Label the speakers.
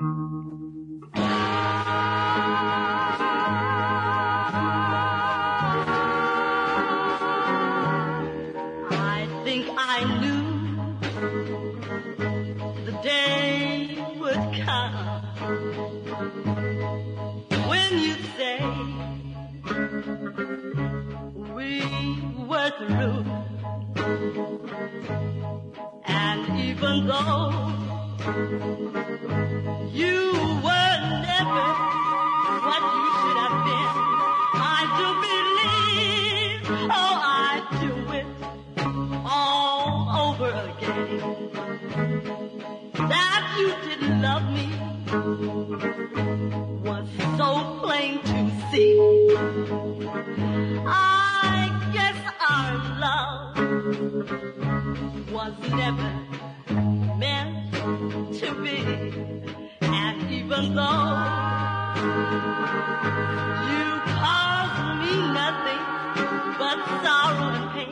Speaker 1: I think I knew the day would come when you say we were through. And even though you were never what you should have been, I do believe, oh, I do it all over again, that you didn't love me was so plain to see. I guess our love was never meant to be. And even though you caused me nothing but sorrow and pain,